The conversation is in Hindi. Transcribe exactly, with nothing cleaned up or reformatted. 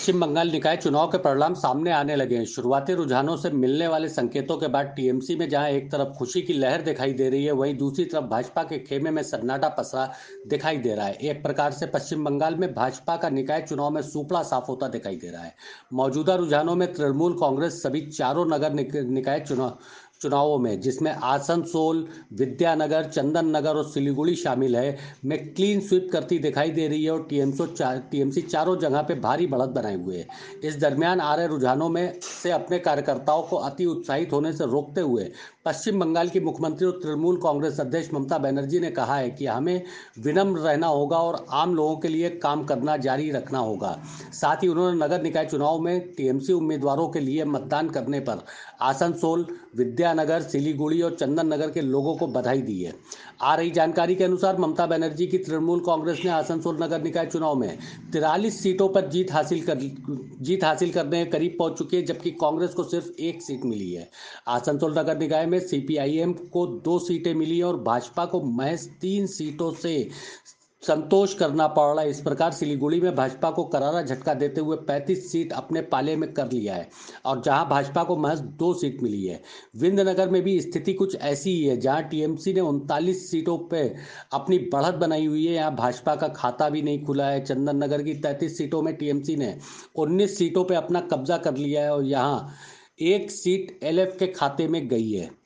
पश्चिम बंगाल निकाय चुनाव के परिणाम सामने आने लगे हैं। शुरुआती रुझानों से मिलने वाले संकेतों के बाद टीएमसी में जहां एक तरफ खुशी की लहर दिखाई दे रही है, वहीं दूसरी तरफ भाजपा के खेमे में सन्नाटा पसरा दिखाई दे रहा है। एक प्रकार से पश्चिम बंगाल में भाजपा का निकाय चुनाव में सूपड़ा साफ होता दिखाई दे रहा है। मौजूदा रुझानों में तृणमूल कांग्रेस सभी चारों नगर निक, निकाय चुनाव चुनावों में, जिसमें आसनसोल, विद्यानगर, चंदन नगर और सिलीगुड़ी शामिल है, में क्लीन स्वीप करती दिखाई दे रही है और टीएमसी चा, टीएमसी चारों जगह पे भारी बढ़त बनाए हुए है। इस दरमियान आ रहे रुझानों में से अपने कार्यकर्ताओं को अति उत्साहित होने से रोकते हुए पश्चिम बंगाल की मुख्यमंत्री और तृणमूल कांग्रेस अध्यक्ष ममता बनर्जी ने कहा है कि हमें विनम्र रहना होगा और आम लोगों के लिए काम करना जारी रखना होगा। साथ ही उन्होंने नगर निकाय चुनाव में टीएमसी उम्मीदवारों के लिए मतदान करने पर आसनसोल, विद्यानगर, सिलीगुड़ी और चंदन नगर के लोगों को बधाई दी है। आ रही जानकारी के अनुसार ममता बनर्जी की तृणमूल कांग्रेस ने आसनसोल नगर निकाय चुनाव में तिरालीस सीटों पर जीत हासिल कर जीत हासिल करने के करीब पहुंच चुकी है, जबकि कांग्रेस को सिर्फ एक सीट मिली है। आसनसोल नगर निकाय में सीपीआईएम को दो सीटें मिली और भाजपा को महज तीन सीटों से संतोष करना पड़ रहा है। इस प्रकार सिलीगुड़ी में भाजपा को करारा झटका देते हुए पैंतीस सीट अपने पाले में कर लिया है और जहां भाजपा को महज दो सीट मिली है। विंध्यनगर में भी स्थिति कुछ ऐसी ही है, जहां टीएमसी ने उनतालीस सीटों पे अपनी बढ़त बनाई हुई है। यहाँ भाजपा का खाता भी नहीं खुला है। चंदन नगर की तैंतीस सीटों में टीएमसी ने उन्नीस सीटों पे अपना कब्जा कर लिया है और यहाँ एक सीट एलएफ के खाते में गई है।